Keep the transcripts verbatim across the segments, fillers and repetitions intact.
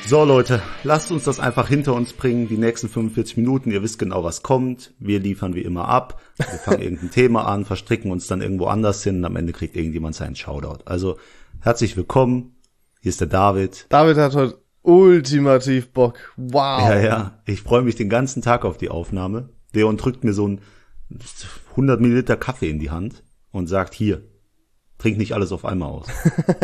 So Leute, lasst uns das einfach hinter uns bringen, die nächsten fünfundvierzig Minuten, ihr wisst genau, was kommt, wir liefern wie immer ab, wir fangen irgendein Thema an, verstricken uns dann irgendwo anders hin und am Ende kriegt irgendjemand seinen Shoutout. Also, herzlich willkommen, hier ist der David. David hat heute ultimativ Bock, wow. Ja, ja, ich freue mich den ganzen Tag auf die Aufnahme. Leon drückt mir so ein hundert Milliliter Kaffee in die Hand und sagt, hier, trink nicht alles auf einmal aus.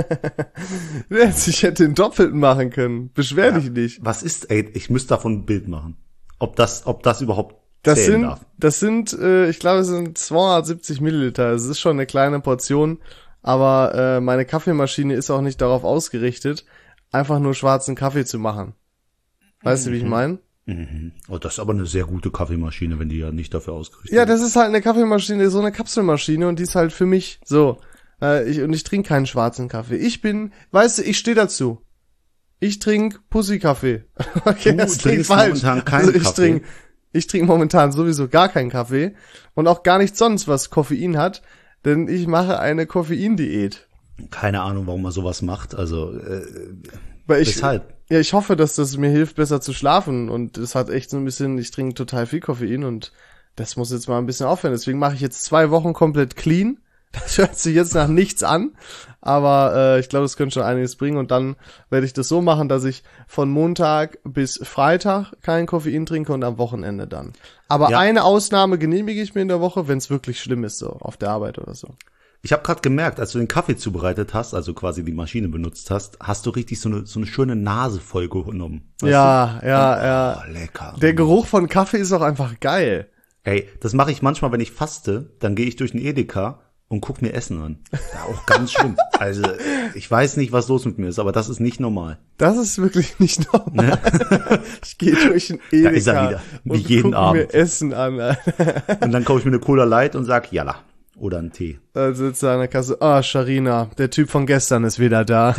Ich hätte den Doppelten machen können. Beschwer ja, dich nicht. Was ist, ey, ich müsste davon ein Bild machen. Ob das, ob das überhaupt das zählen sind, darf. Das sind, äh, ich glaube, es sind zweihundertsiebzig Milliliter. Es ist schon eine kleine Portion. Aber äh, meine Kaffeemaschine ist auch nicht darauf ausgerichtet, einfach nur schwarzen Kaffee zu machen. Weißt mhm. du, wie ich meine? Mhm. Oh, das ist aber eine sehr gute Kaffeemaschine, wenn die ja nicht dafür ausgerichtet ist. Ja, das ist halt eine Kaffeemaschine, so eine Kapselmaschine und die ist halt für mich so. Ich, und ich trinke keinen schwarzen Kaffee. Ich bin, weißt du, ich stehe dazu. Ich trinke Pussy-Kaffee. Okay, du das trinkst falsch. momentan keinen also ich Kaffee. Trink, ich trinke momentan sowieso gar keinen Kaffee und auch gar nichts sonst, was Koffein hat, denn ich mache eine Koffeindiät. Keine Ahnung, warum man sowas macht. Also, äh, Weil ich, weshalb? Ja, ich hoffe, dass das mir hilft, besser zu schlafen und es hat echt so ein bisschen, ich trinke total viel Koffein und das muss jetzt mal ein bisschen aufhören. Deswegen mache ich jetzt zwei Wochen komplett clean. Das hört sich jetzt nach nichts an, aber äh, ich glaube, es könnte schon einiges bringen und dann werde ich das so machen, dass ich von Montag bis Freitag kein Koffein trinke und am Wochenende dann. Aber ja. Eine Ausnahme genehmige ich mir in der Woche, wenn es wirklich schlimm ist, so auf der Arbeit oder so. Ich habe gerade gemerkt, als du den Kaffee zubereitet hast, also quasi die Maschine benutzt hast, hast du richtig so eine so eine schöne Nase voll genommen. Ja, du? ja, oh, ja. Lecker. Der Geruch von Kaffee ist auch einfach geil. Ey, das mache ich manchmal, wenn ich faste, dann gehe ich durch den Edeka und guck mir Essen an. Ja, auch ganz schlimm. Also, ich weiß nicht, was los mit mir ist, aber das ist nicht normal. Das ist wirklich nicht normal. Ich gehe durch den Edeka da ist er wieder, wie und jeden guck Abend. mir Essen an. Und dann kaufe ich mir eine Cola Light und sag, jalla. Oder einen Tee. Da sitzt er an der Kasse. Ah, oh, Sharina, der Typ von gestern ist wieder da.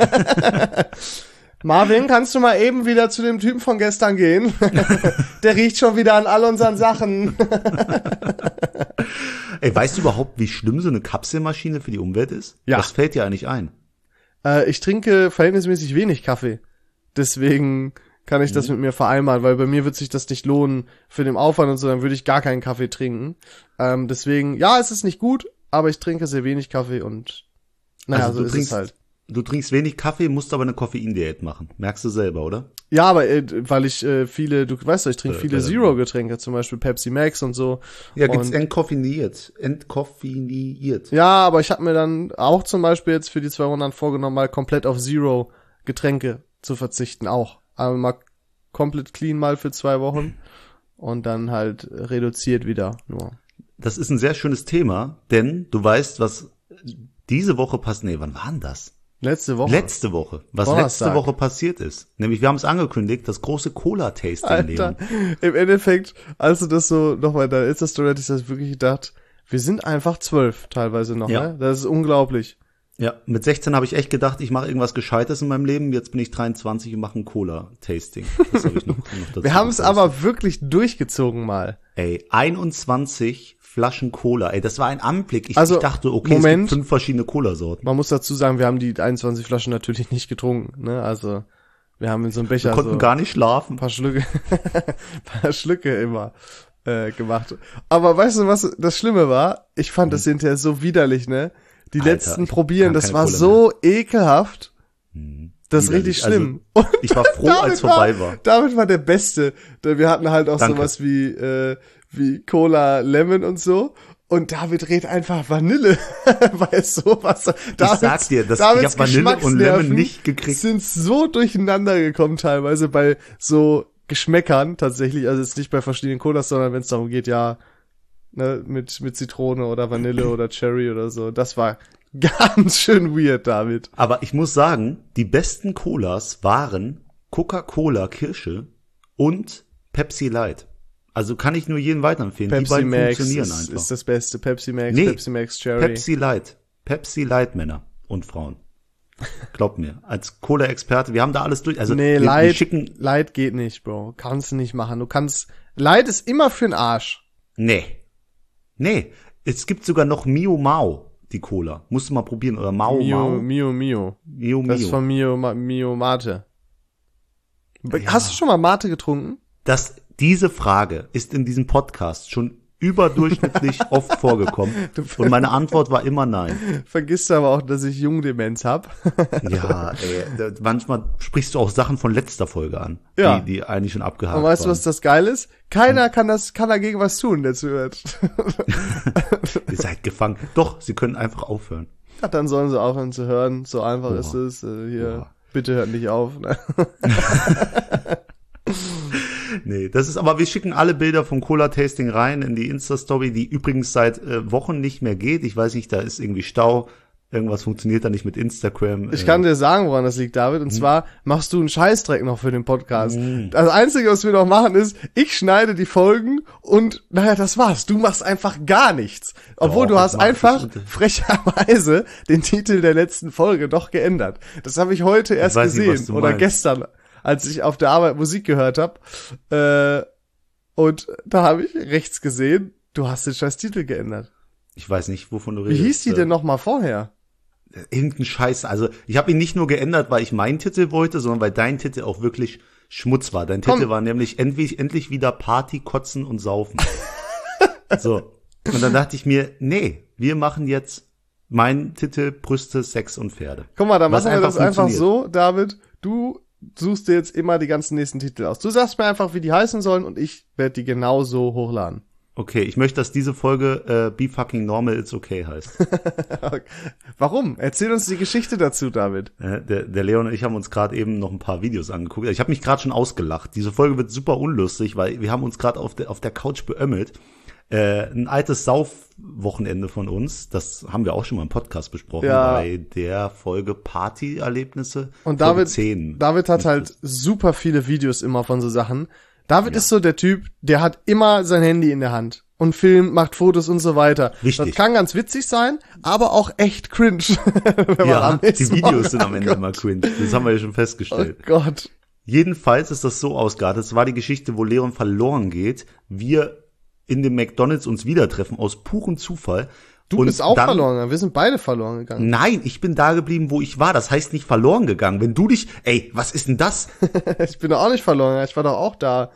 Marvin, kannst du mal eben wieder zu dem Typen von gestern gehen? Der riecht schon wieder an all unseren Sachen. Ey, weißt du überhaupt, wie schlimm so eine Kapselmaschine für die Umwelt ist? Ja. Das fällt dir eigentlich ein. Äh, ich trinke verhältnismäßig wenig Kaffee. Deswegen kann ich das mhm. mit mir vereinbaren, weil bei mir wird sich das nicht lohnen für den Aufwand und so, dann würde ich gar keinen Kaffee trinken. Ähm, deswegen, ja, es ist nicht gut, aber ich trinke sehr wenig Kaffee und naja, also so du ist trinkst, es halt. Du trinkst wenig Kaffee, musst aber eine Koffeindiät machen. Merkst du selber, oder? Ja, aber äh, weil ich äh, viele, du weißt doch, ich trinke äh, viele äh, Zero-Getränke, zum Beispiel Pepsi Max und so. Ja, gibt's und, entkoffiniert. Entkoffiniert. Ja, aber ich habe mir dann auch zum Beispiel jetzt für die zwei Runden vorgenommen, mal komplett auf Zero-Getränke zu verzichten, auch. Aber mal komplett clean mal für zwei Wochen und dann halt reduziert wieder nur. Das ist ein sehr schönes Thema, denn du weißt, was diese Woche passiert. Nee, wann war denn das? Letzte Woche. Letzte Woche. Was Donnerstag. letzte Woche passiert ist. Nämlich, wir haben es angekündigt, das große Cola-Tasting, Alter, Leon. Im Endeffekt, als du das so nochmal da ist, das Story, hatte ich das wirklich gedacht, wir sind einfach zwölf teilweise noch, Ja. ne? Das ist unglaublich. Ja, mit sechzehn habe ich echt gedacht, ich mache irgendwas Gescheites in meinem Leben. Jetzt bin ich dreiundzwanzig und mache ein Cola-Tasting. Das habe ich noch, noch dazu Wir haben es gepostet. aber wirklich durchgezogen mal. Ey, einundzwanzig Flaschen Cola. Ey, das war ein Anblick. Ich, Also, ich dachte, okay, Moment. es gibt fünf verschiedene Cola-Sorten. Man muss dazu sagen, wir haben die einundzwanzig Flaschen natürlich nicht getrunken, ne? Also, wir haben in so einem Becher Wir konnten so gar nicht schlafen. ein paar Schlücke, ein paar Schlücke immer äh, gemacht. Aber weißt du, was das Schlimme war? Ich fand das hinterher so widerlich, ne? Die Alter, letzten ich probieren, kann das keine war Cola so ekelhaft. Hm, Das ist widerlich. richtig schlimm. Also, ich war froh, als vorbei war. David war der Beste. Wir hatten halt auch Danke. sowas wie äh, wie Cola Lemon und so. Und David redet einfach Vanille, weil sowas. Ich sag dir, das, ich hab Vanille und Lemon nicht gekriegt. Sind so durcheinander gekommen teilweise bei so Geschmäckern tatsächlich. Also jetzt nicht bei verschiedenen Colas, sondern wenn es darum geht, ja, ne, mit mit Zitrone oder Vanille oder Cherry oder so. Das war ganz schön weird, David. Aber ich muss sagen, die besten Colas waren Coca-Cola Kirsche und Pepsi Light. Also kann ich nur jeden weiterempfehlen. Pepsi die beiden Max funktionieren ist, einfach. ist das Beste. Pepsi Max, Nee, Pepsi Max Cherry. Pepsi Light. Pepsi Light Männer und Frauen. Glaubt mir, als Cola-Experte, wir haben da alles durch. Also nee, wir, Light, wir schicken. Light geht nicht, Bro. Kannst du nicht machen. Du kannst. Light ist immer für'n Arsch. Nee. Nee. Es gibt sogar noch Mio Mao, die Cola. Musst du mal probieren. Oder Mao Mio, Mao. Mio, Mio. Mio Das ist Mio. von Mio, Ma, Mio Mate. Ja. Hast du schon mal Mate getrunken? Das, diese Frage ist in diesem Podcast schon überdurchschnittlich oft vorgekommen. Und meine Antwort war immer nein. Vergisst du aber auch, dass ich Jungdemenz hab. Ja, ey, manchmal sprichst du auch Sachen von letzter Folge an, ja. die, die eigentlich schon abgehakt waren. Und weißt du, was das geil ist? Keiner hm. kann das, kann dagegen was tun, der zuhört. Ihr seid gefangen. Doch, sie können einfach aufhören. Ja, dann sollen sie aufhören zu hören. So einfach Boah. ist es. Äh, hier, Boah. Bitte hört nicht auf. Ne? Nee, das ist, aber wir schicken alle Bilder vom Cola-Tasting rein in die Insta-Story, die übrigens seit äh, Wochen nicht mehr geht. Ich weiß nicht, da ist irgendwie Stau. Irgendwas funktioniert da nicht mit Instagram. Ich kann dir sagen, woran das liegt, David. Und hm. zwar machst du einen Scheißdreck noch für den Podcast. Hm. Das Einzige, was wir noch machen, ist, ich schneide die Folgen und, naja, das war's. Du machst einfach gar nichts. Obwohl doch, du hast einfach frecherweise den Titel der letzten Folge doch geändert. Das habe ich heute erst ich gesehen. Nicht, oder meinst. Gestern, als ich auf der Arbeit Musik gehört habe. Äh, und da habe ich rechts gesehen, du hast den scheiß Titel geändert. Ich weiß nicht, wovon du redest. Wie hieß die denn noch mal vorher? Irgendein Scheiß. Also ich habe ihn nicht nur geändert, weil ich meinen Titel wollte, sondern weil dein Titel auch wirklich Schmutz war. Dein Komm. Titel war nämlich endlich, endlich wieder Party, Kotzen und Saufen. So. Und dann dachte ich mir, nee, wir machen jetzt meinen Titel Brüste, Sex und Pferde. Guck mal, dann machen wir das einfach so, David. Du suchst dir jetzt immer die ganzen nächsten Titel aus. Du sagst mir einfach, wie die heißen sollen und ich werde die genauso hochladen. Okay, ich möchte, dass diese Folge äh, Be Fucking Normal It's Okay heißt. Warum? Erzähl uns die Geschichte dazu, David. Äh, der, der Leon und ich haben uns gerade eben noch ein paar Videos angeguckt. Ich habe mich gerade schon ausgelacht. Diese Folge wird super unlustig, weil wir haben uns gerade auf der auf der Couch beömmelt. Äh, ein altes Saufwochenende von uns, das haben wir auch schon mal im Podcast besprochen, ja. bei der Folge Partyerlebnisse. Und David, zehn. David hat halt super viele Videos immer von so Sachen. David ja. ist so der Typ, der hat immer sein Handy in der Hand und filmt, macht Fotos und so weiter. Richtig. Das kann ganz witzig sein, aber auch echt cringe. Wenn ja, man die Videos sind am Ende immer cringe. Das haben wir ja schon festgestellt. Oh Gott. Jedenfalls ist das so ausgeartet. Das war die Geschichte, wo Leon verloren geht. Wir in dem McDonald's uns wieder treffen, aus purem Zufall. Du und bist auch dann, verloren, wir sind beide verloren gegangen. Nein, ich bin da geblieben, wo ich war. Das heißt nicht verloren gegangen. Wenn du dich, ey, was ist denn das? Ich bin doch auch nicht verloren, ich war doch auch da.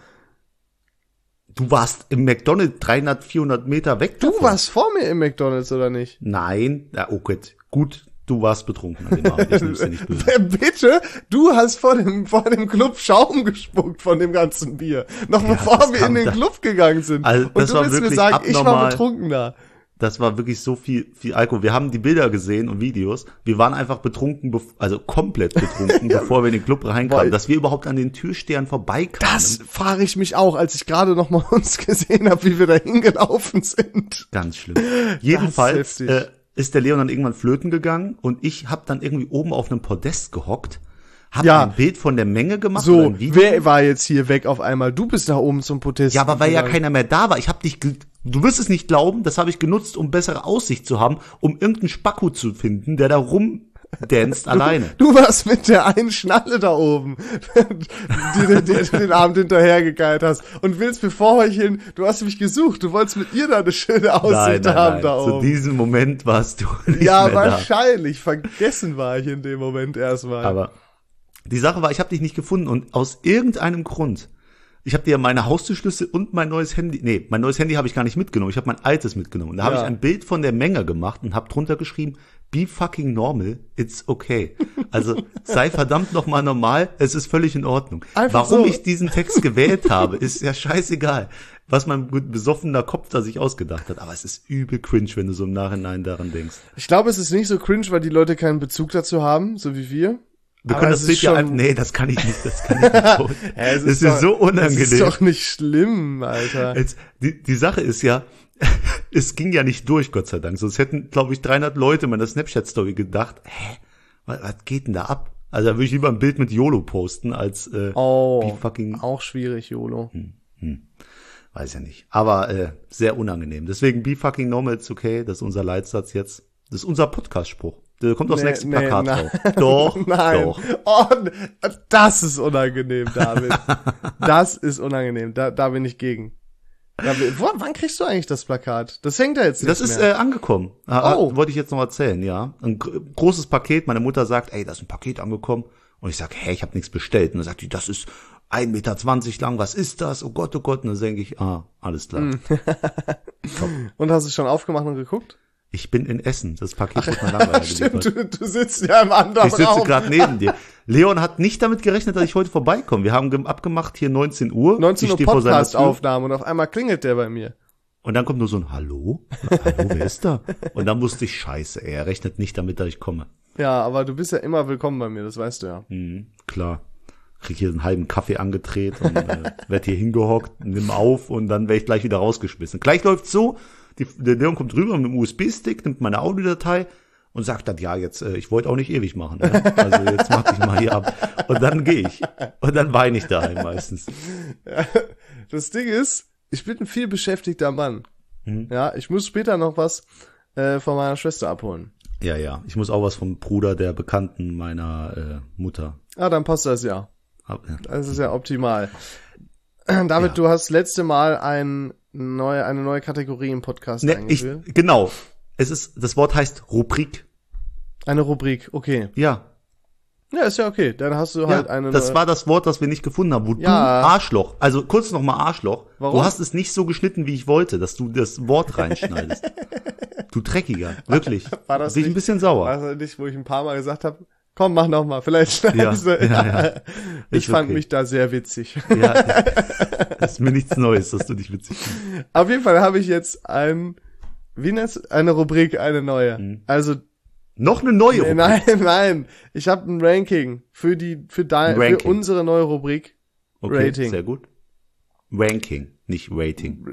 Du warst im McDonald's dreihundert, vierhundert Meter weg davon. Du warst vor mir im McDonald's, oder nicht? Nein, ja, okay, gut, du warst betrunken an dem Abend, ich nehm's dir nicht böse. Bitte? Du hast vor dem, vor dem Club Schaum gespuckt von dem ganzen Bier. Noch ja, bevor wir in den da. Club gegangen sind. Also, das und du willst mir sagen, abnormal. Ich war betrunken da. Das war wirklich so viel, viel Alkohol. Wir haben die Bilder gesehen und Videos. Wir waren einfach betrunken, also komplett betrunken, ja. bevor wir in den Club reinkamen, dass wir überhaupt an den Türstehern vorbeikamen. Das frage ich mich auch, als ich gerade noch mal uns gesehen habe, wie wir da hingelaufen sind. Ganz schlimm. Jedenfalls ist, äh, ist der Leon dann irgendwann flöten gegangen und ich habe dann irgendwie oben auf einem Podest gehockt. Hab ja. ein Bild von der Menge gemacht. So, wer war jetzt hier weg auf einmal? Du bist da oben zum Podest. Ja, aber weil ja keiner mehr da war. Ich hab dich, du wirst es nicht glauben, das habe ich genutzt, um bessere Aussicht zu haben, um irgendeinen Spacko zu finden, der da rumdanzt alleine. Du warst mit der einen Schnalle da oben, die, die, die du den Abend hinterhergegeilt hast und willst bevor ich hin, du hast mich gesucht, du wolltest mit ihr da eine schöne Aussicht nein, nein, haben nein. da oben. Zu diesem Moment warst du nicht ja, mehr da. Ja, wahrscheinlich. Vergessen war ich in dem Moment erstmal. Aber die Sache war, ich habe dich nicht gefunden und aus irgendeinem Grund, ich habe dir meine Haustürschlüssel und mein neues Handy, nee, mein neues Handy habe ich gar nicht mitgenommen, ich habe mein altes mitgenommen. Und da ja. habe ich ein Bild von der Menge gemacht und habe drunter geschrieben, be fucking normal, it's okay. Also sei verdammt nochmal normal, es ist völlig in Ordnung. Einfach Warum so. ich diesen Text gewählt habe, ist ja scheißegal, was mein besoffener Kopf da sich ausgedacht hat. Aber es ist übel cringe, wenn du so im Nachhinein daran denkst. Ich glaube, es ist nicht so cringe, weil die Leute keinen Bezug dazu haben, so wie wir. Wir können das Bild ja einfach, nee, das kann ich nicht, das kann ich nicht. ja, es ist, das ist doch, so unangenehm. Das ist doch nicht schlimm, Alter. Jetzt, die, die Sache ist ja, es ging ja nicht durch, Gott sei Dank. Sonst hätten, glaube ich, dreihundert Leute meiner Snapchat-Story gedacht, hä, was, was geht denn da ab? Also da würde ich lieber ein Bild mit YOLO posten, als äh, oh, wie fucking auch schwierig, YOLO. Hm, hm. Weiß ja nicht. Aber äh, sehr unangenehm. Deswegen be fucking normal, it's okay. Das ist unser Leitsatz jetzt. Das ist unser Podcast-Spruch. Der kommt aufs nee, nächste nee, Plakat drauf. Doch, nein. doch. Oh, das ist unangenehm, David. Das ist unangenehm. Da, da bin ich gegen. Da bin, wo, wann kriegst du eigentlich das Plakat? Das hängt da jetzt nicht Das ist mehr. Äh, angekommen. Oh. Wollte ich jetzt noch erzählen, ja. Ein großes Paket. Meine Mutter sagt, ey, da ist ein Paket angekommen. Und ich sag, hey, ich habe nichts bestellt. Und dann sagt die, das ist ein Meter zwanzig lang, was ist das? Oh Gott, oh Gott. Und dann denke ich, ah, alles klar. Mm. Und hast du schon aufgemacht und geguckt? Ich bin in Essen, das Paket wird mal langweilig. Stimmt, du, du sitzt ja im anderen Ich sitze Raum. gerade neben dir. Leon hat nicht damit gerechnet, dass ich heute vorbeikomme. Wir haben gem- abgemacht hier neunzehn Uhr. neunzehn Ich Uhr stehe vor seiner Tür. Podcast-Aufnahme und auf einmal klingelt der bei mir. Und dann kommt nur so ein Hallo? Hallo, wer ist da? Und dann wusste ich, scheiße, ey, er rechnet nicht damit, dass ich komme. Ja, aber du bist ja immer willkommen bei mir, das weißt du ja. Mhm, klar. Krieg hier einen halben Kaffee angedreht und äh, werd hier hingehockt, nimm auf und dann werde ich gleich wieder rausgeschmissen. Gleich läuft's so, die, der Leon kommt rüber mit dem U S B-Stick, nimmt meine Audiodatei und sagt dann, ja, jetzt, äh, ich wollte auch nicht ewig machen. Ne? Also jetzt mach dich mal hier ab. Und dann gehe ich. Und dann weine ich daheim meistens. Ja, das Ding ist, ich bin ein viel beschäftigter Mann. Mhm. Ja, ich muss später noch was äh, von meiner Schwester abholen. Ja, ja. Ich muss auch was vom Bruder der Bekannten meiner äh, Mutter. Ah, dann passt das ja. Ab, ja. Das ist ja optimal. David, Ja. du hast letzte Mal ein neue, eine neue Kategorie im Podcast Ne, ich, eingeführt. genau. Es ist, das Wort heißt Rubrik. Eine Rubrik, okay. Ja. Ja, ist ja okay. Dann hast du Ja, halt eine das neue. war das Wort, das wir nicht gefunden haben, wo Ja. du Arschloch, also kurz nochmal Arschloch, Warum? du hast es nicht so geschnitten, wie ich wollte, dass du das Wort reinschneidest. Du Dreckiger, wirklich. War das Bin ich ein nicht- bisschen sauer. War das nicht, wo ich ein paar Mal gesagt habe, komm, mach noch mal, vielleicht schneid Ja, ich's. ja, ja. Ich Ist fand okay. mich da sehr witzig. Ja, das ist mir nichts Neues, dass du dich witzig findest. Auf jeden Fall habe ich jetzt ein, wie nennt's, eine Rubrik, eine neue. Mhm. Also, Noch eine neue nee, Rubrik. nein, nein, ich habe ein Ranking für die, für dein, Ein für Ranking. unsere neue Rubrik. Okay, Rating. sehr gut. Ranking, nicht Rating.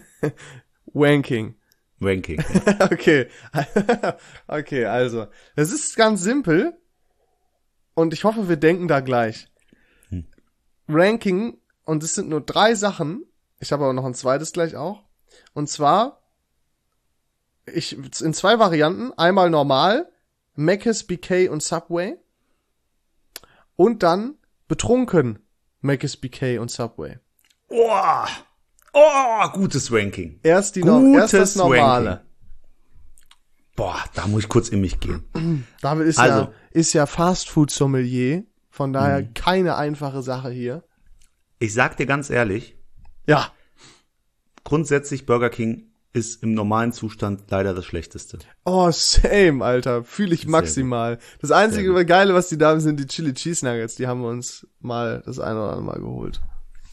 Wanking. Ranking. Okay. Okay, also. Es ist ganz simpel. Und ich hoffe, wir denken da gleich. Hm. Ranking. Und es sind nur drei Sachen. Ich habe aber noch ein zweites gleich auch. Und zwar, ich, in zwei Varianten. Einmal normal. Mc's, B K und Subway. Und dann betrunken. Mc's, B K und Subway. Oh, oh, gutes Ranking. Erst die, no- erst das Gutes normale. Ranking. Boah, da muss ich kurz in mich gehen. David ist Also- ja, ist ja Fastfood-Sommelier. Von daher keine einfache Sache hier. Ich sag dir ganz ehrlich, Ja. grundsätzlich Burger King ist im normalen Zustand leider das Schlechteste. Oh, same, Alter. Fühle ich Sehr maximal. Das Sehr einzige Geile, was die da haben, sind die Chili Cheese Nuggets. Die haben wir uns mal das eine oder andere Mal geholt.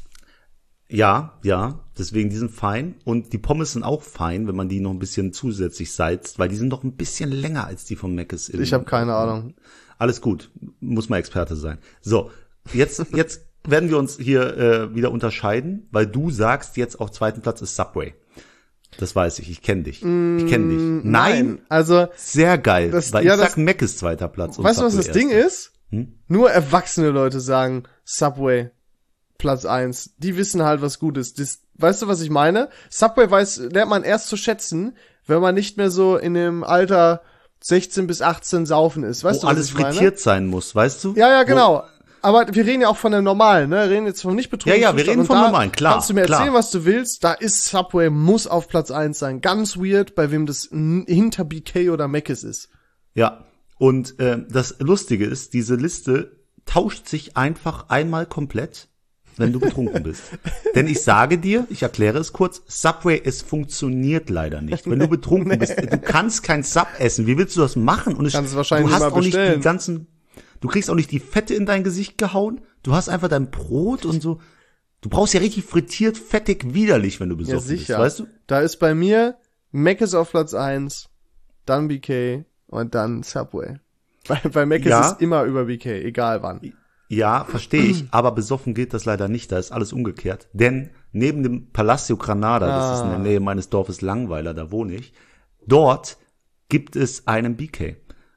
Ja, ja, deswegen, die sind fein. Und die Pommes sind auch fein, wenn man die noch ein bisschen zusätzlich salzt, weil die sind doch ein bisschen länger als die von Mc's. Ich habe keine Ahnung. Alles gut, muss mal Experte sein. So, jetzt jetzt werden wir uns hier äh, wieder unterscheiden, weil du sagst jetzt auf zweiten Platz ist Subway. Das weiß ich, ich kenne dich. Ich kenne dich. Nein, Also, sehr geil, Das- weil ja, ich das- sag Mc's zweiter Platz. Und weißt du, was Subway das Ding erster. ist? Hm? Nur erwachsene Leute sagen Subway Platz eins. Die wissen halt, was gut ist. Das, weißt du, was ich meine? Subway weiß, lernt man erst zu schätzen, wenn man nicht mehr so in dem Alter sechzehn bis achtzehn saufen ist. Weißt Wo du, was alles ich meine? frittiert sein muss, weißt du? Ja, ja, Wo- genau. Aber wir reden ja auch von der normalen, ne? Wir reden jetzt vom nicht betrunkenen Ja, ja, wir Zustand. reden Und vom da normalen, klar, Kannst du mir klar. erzählen, was du willst? Da ist Subway, muss auf Platz eins sein. Ganz weird, bei wem das n- hinter B K oder Mc's ist. Ja, und äh, das Lustige ist, diese Liste tauscht sich einfach einmal komplett, wenn du betrunken bist. Denn ich sage dir, ich erkläre es kurz, Subway, es funktioniert leider nicht. Wenn du betrunken bist, du kannst kein Sub essen. Wie willst du das machen? Und es, Kannst es wahrscheinlich du hast nicht mal auch nicht bestellen. die ganzen, du kriegst auch nicht die Fette in dein Gesicht gehauen. Du hast einfach dein Brot und so. Du brauchst ja richtig frittiert, fettig, widerlich, wenn du Ja, besoffen sicher. bist, weißt du? Da ist bei mir Mc's auf Platz eins, dann B K und dann Subway. Bei, bei Mc's Ja. ist immer über B K, egal wann. Ja, verstehe ich, aber besoffen geht das leider nicht, da ist alles umgekehrt. Denn neben dem Palacio Granada, das ist in der Ah. Nähe meines Dorfes Langweiler, da wohne ich, dort gibt es einen B K.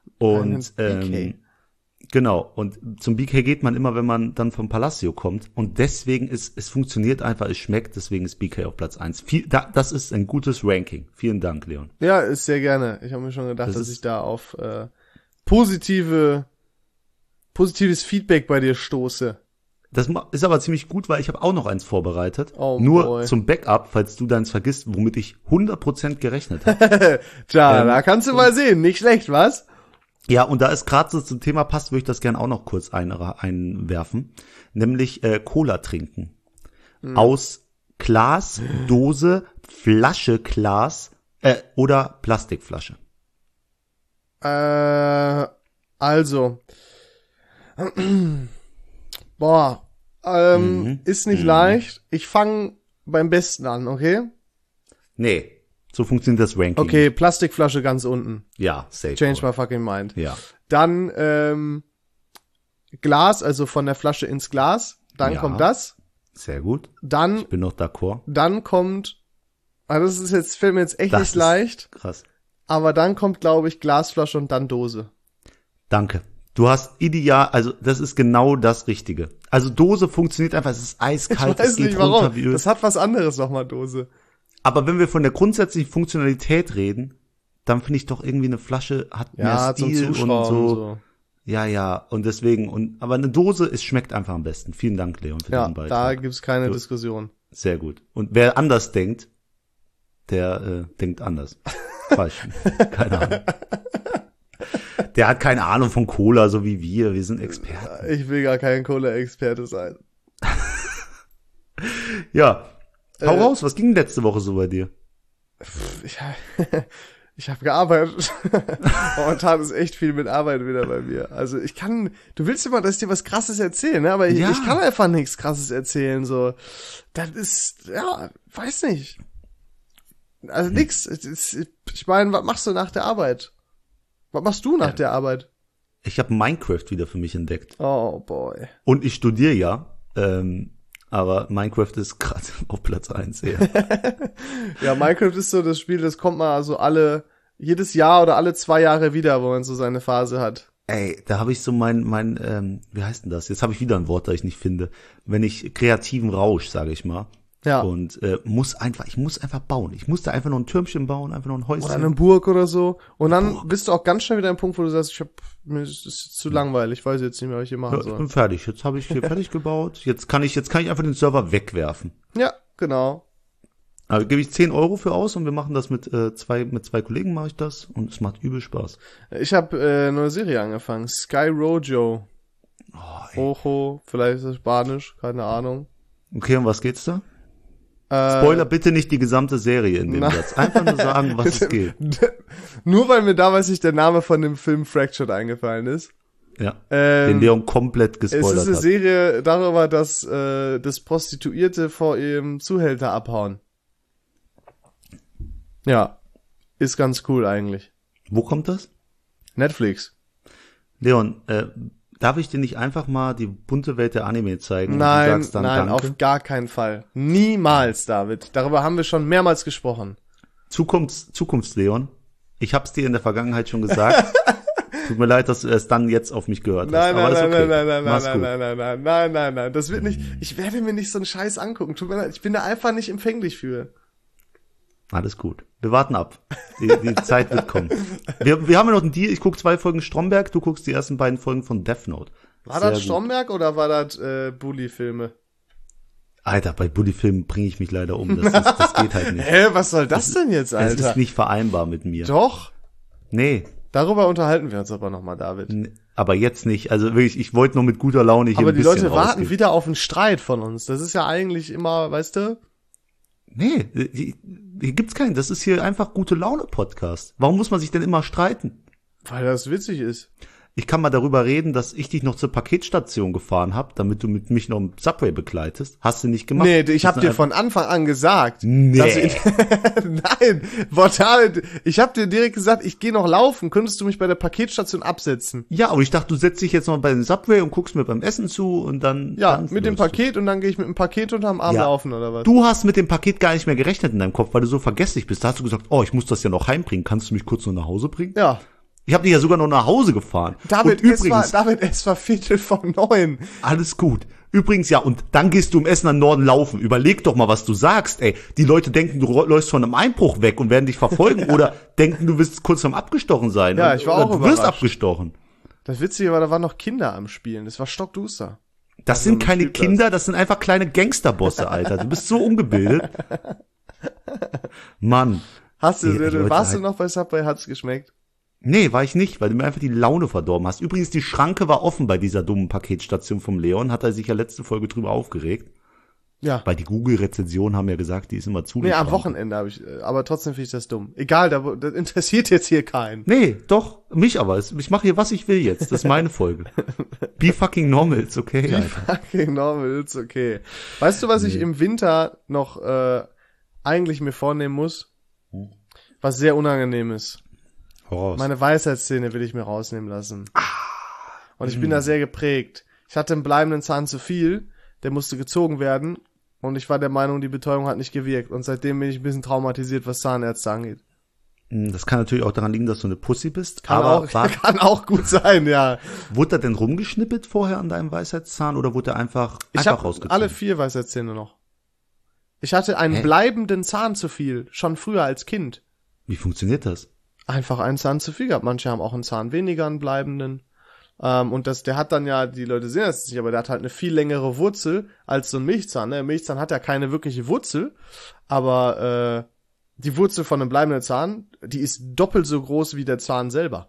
Und Einen B K. ähm, genau, und zum B K geht man immer, wenn man dann vom Palacio kommt. Und deswegen ist, es funktioniert einfach, es schmeckt, deswegen ist B K auf Platz eins. Viel, da, das ist ein gutes Ranking. Vielen Dank, Leon. Ja, ist sehr gerne. Ich habe mir schon gedacht, Das dass ist- ich da auf äh, positive positives Feedback bei dir stoße. Das ma- ist aber ziemlich gut, weil ich habe auch noch eins vorbereitet. Oh Nur boy. zum Backup, falls du deins vergisst, womit ich hundert Prozent gerechnet habe. Tja, Ähm, da kannst du mal sehen. Nicht schlecht, was? Ja, und da es gerade so zum Thema passt, würde ich das gerne auch noch kurz ein, einwerfen. Nämlich äh, Cola trinken. Mhm. Aus Glas, Dose, Flasche, Glas äh, oder Plastikflasche. Äh, also. Boah. Ähm, mhm. Ist nicht mhm. leicht. Ich fange beim Besten an, okay? Nee. So funktioniert das Ranking. Okay, Plastikflasche ganz unten. Ja, safe. Change my fucking mind. Ja. Dann ähm, Glas, also von der Flasche ins Glas. Dann ja. kommt das. Sehr gut. Dann. Ich bin noch d'accord. Dann kommt. Also das ist jetzt fällt mir jetzt echt das nicht leicht. Krass. Aber dann kommt, glaube ich, Glasflasche und dann Dose. Danke. Du hast ideal, also das ist genau das Richtige. Also Dose funktioniert einfach, es ist eiskalt, ich weiß es geht nicht warum. runter wie Öl. Das hat was anderes nochmal, Dose. Aber wenn wir von der grundsätzlichen Funktionalität reden, dann finde ich doch irgendwie eine Flasche hat ja, mehr Stil und so. und so. Ja, ja, und deswegen, und aber eine Dose, es schmeckt einfach am besten. Vielen Dank, Leon, für ja, diesen Beitrag. Da gibt's keine du, Diskussion. Sehr gut. Und wer anders denkt, der äh, denkt anders. Falsch. Keine Ahnung. Der hat keine Ahnung von Cola, so wie wir. Wir sind Experten. Ich will gar kein Cola-Experte sein. Ja. Hau Äh, raus, was ging letzte Woche so bei dir? Ich, ich habe gearbeitet. Momentan ist echt viel mit Arbeit wieder bei mir. Also ich kann, du willst immer, dass ich dir was Krasses erzähle, ne? Aber ich, Ja. ich kann einfach nichts Krasses erzählen. So, das ist, ja, weiß nicht. Also nix. Es ist- Ich meine, was machst du nach der Arbeit? Was machst du nach Ja. der Arbeit? Ich habe Minecraft wieder für mich entdeckt. Oh boy. Und ich studiere ja, ähm, aber Minecraft ist gerade auf Platz eins eher. Ja, Minecraft ist so das Spiel, das kommt mal so alle, jedes Jahr oder alle zwei Jahre wieder, wo man so seine Phase hat. Ey, da habe ich so mein, mein, ähm, wie heißt denn das? Jetzt habe ich wieder ein Wort, das ich nicht finde. Wenn ich kreativen Rausch, sage ich mal. Ja. Und äh, muss einfach, ich muss einfach bauen. Ich musste einfach nur ein Türmchen bauen, einfach nur ein Häuschen. Oder eine Burg oder so. Und dann Burg. bist du auch ganz schnell wieder am Punkt, wo du sagst, ich hab, mir ist es ist zu langweilig, ich weiß jetzt nicht mehr, was ich hier Ja, machen ich soll. bin fertig. Jetzt habe ich hier fertig gebaut. Jetzt kann ich, jetzt kann ich einfach den Server wegwerfen. Ja, genau. Also gebe ich zehn Euro für aus und wir machen das mit äh, zwei, mit zwei Kollegen mache ich das und es macht übel Spaß. Ich habe äh, eine neue Serie angefangen, Sky Rojo. Oh, ey. Ojo, vielleicht ist das Spanisch, keine Ahnung. Okay, um was geht's da? Äh, Spoiler bitte nicht die gesamte Serie in dem na- Satz. Einfach nur sagen, was es geht. Nur weil mir damals nicht der Name von dem Film Fractured eingefallen ist. Ja. Ähm, Den Leon komplett Es gespoilert ist eine hat. Serie darüber, dass äh, das Prostituierte vor ihrem Zuhälter abhauen. Ja, ist ganz cool eigentlich. Wo kommt das? Netflix. Leon, äh, darf ich dir nicht einfach mal die bunte Welt der Anime zeigen? Nein, und du sagst dann nein, Danke? auf gar keinen Fall. Niemals, David. Darüber haben wir schon mehrmals gesprochen. Zukunfts, Zukunfts-Leon. Ich hab's dir in der Vergangenheit schon gesagt. Tut mir leid, dass du erst dann jetzt auf mich gehört hast. Nein, Aber nein, ist nein, okay. nein, nein, nein, Mach's nein, gut. nein, nein, nein, nein, nein, nein. Das wird nicht. Ich werde mir nicht so einen Scheiß angucken. Tut mir leid, ich bin da einfach nicht empfänglich für. Alles gut. Wir warten ab. Die, die Zeit wird kommen. Wir, wir haben ja noch einen Deal. Ich guck zwei Folgen Stromberg, du guckst die ersten beiden Folgen von Death Note. War Sehr das gut. Stromberg oder war das äh, Bully-Filme? Alter, bei Bully-Filmen bringe ich mich leider um. Das, ist, das geht halt nicht. Hä, was soll das denn jetzt, Es Alter? ist nicht vereinbar mit mir. Doch. Nee, Darüber unterhalten wir uns aber nochmal, David. n- aber jetzt nicht. Also wirklich, ich wollte nur mit guter Laune hier Aber ein die bisschen Leute warten rausgehen. wieder auf einen Streit von uns. Das ist ja eigentlich immer, weißt du? Nee, hier, hier gibt's keinen. Das ist hier einfach gute Laune-Podcast. Warum muss man sich denn immer streiten? Weil das witzig ist. Ich kann mal darüber reden, dass ich dich noch zur Paketstation gefahren habe, damit du mit mich noch im Subway begleitest. Hast du nicht gemacht? Nee, ich hab Das dir ist von Anfang an gesagt. Nee. Dass ich, nein, boah, David, ich hab dir direkt gesagt, ich gehe noch laufen. Könntest du mich bei der Paketstation absetzen? Ja, aber ich dachte, du setzt dich jetzt noch bei den Subway und guckst mir beim Essen zu und dann... Ja, dann mit dem läufst du. Paket und dann gehe ich mit dem Paket unterm Arm Ja. laufen oder was? Du hast mit dem Paket gar nicht mehr gerechnet in deinem Kopf, weil du so vergesslich bist. Da hast du gesagt, oh, ich muss das ja noch heimbringen. Kannst du mich kurz noch nach Hause bringen? Ja. Ich habe dich ja sogar noch nach Hause gefahren. David, und es war, übrigens, David, es war Viertel vor neun. alles gut. Übrigens, ja, und dann gehst du im Essen an Norden laufen. Überleg doch mal, was du sagst, ey. Die Leute denken, du ro- läufst von einem Einbruch weg und werden dich verfolgen oder denken, du wirst kurz vorm abgestochen sein. Ja, Und- ich war oder auch Du wirst überrascht. abgestochen. Das Witzige war, da waren noch Kinder am Spielen. Das war stockduster. Das sind am keine Spielplatz. Kinder, das sind einfach kleine Gangsterbosse, Alter. Du bist so ungebildet. Mann. Hast du, Die Leute warst du halt- noch bei Subway? Hat's geschmeckt? Nee, war ich nicht, weil du mir einfach die Laune verdorben hast. Übrigens, die Schranke war offen bei dieser dummen Paketstation vom Leon, hat er sich ja letzte Folge drüber aufgeregt. Ja. Weil die Google-Rezensionen haben ja gesagt, die ist immer zu. Nee, am Wochenende habe ich, aber trotzdem finde ich das dumm. Egal, da, das interessiert jetzt hier keinen. Nee, doch, mich aber. Ich mache hier, was ich will jetzt. Das ist meine Folge. Be fucking normal, it's okay, Be Alter. fucking normal, it's okay. Weißt du, was nee. ich im Winter noch äh, eigentlich mir vornehmen muss? Was sehr unangenehm ist. Raus. Meine Weisheitszähne will ich mir rausnehmen lassen. Ah, und ich mh. bin da sehr geprägt. Ich hatte einen bleibenden Zahn zu viel, der musste gezogen werden und ich war der Meinung, die Betäubung hat nicht gewirkt. Und seitdem bin ich ein bisschen traumatisiert, was Zahnärzte angeht. Das kann natürlich auch daran liegen, dass du eine Pussy bist. Kann, aber auch, war, kann auch gut sein, ja. Wurde er denn rumgeschnippelt vorher an deinem Weisheitszahn oder wurde er einfach, ich einfach hab rausgezogen? Alle vier Weisheitszähne noch. Ich hatte einen Hä? bleibenden Zahn zu viel, schon früher als Kind. Wie funktioniert das? Einfach einen Zahn zu viel gehabt. Manche haben auch einen Zahn weniger, einen bleibenden. Ähm, und das, der hat dann ja, die Leute sehen das nicht, aber der hat halt eine viel längere Wurzel als so ein Milchzahn. Ne? Der Milchzahn hat ja keine wirkliche Wurzel, aber äh, die Wurzel von einem bleibenden Zahn, die ist doppelt so groß wie der Zahn selber.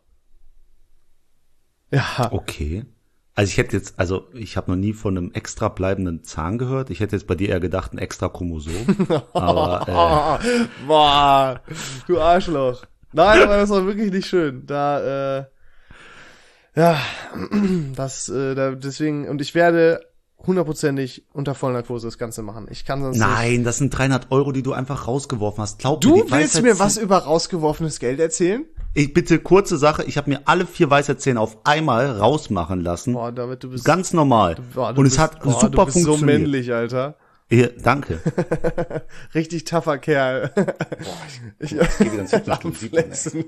Ja. Okay. Also ich hätte jetzt, also ich habe noch nie von einem extra bleibenden Zahn gehört. Ich hätte jetzt bei dir eher gedacht, ein extra Chromosom. aber, äh, boah, du Arschloch. Nein, aber das war wirklich nicht schön. Da, äh, ja, das, äh, da, deswegen, und ich werde hundertprozentig unter Vollnarkose das Ganze machen. Ich kann sonst Nein, nicht. das sind dreihundert Euro, die du einfach rausgeworfen hast. Glaub Du mir, die willst Weisheitszähne- mir was über rausgeworfenes Geld erzählen? Ich bitte, kurze Sache, ich habe mir alle vier Weisheitszähne auf einmal rausmachen lassen. Boah, David, du bist Ganz normal. boah, du Und bist, es hat boah, super du bist funktioniert. so männlich, Alter. Ja, danke. Richtig tougher Kerl. Boah, ich, ich, ich gebe dann Am Flessen.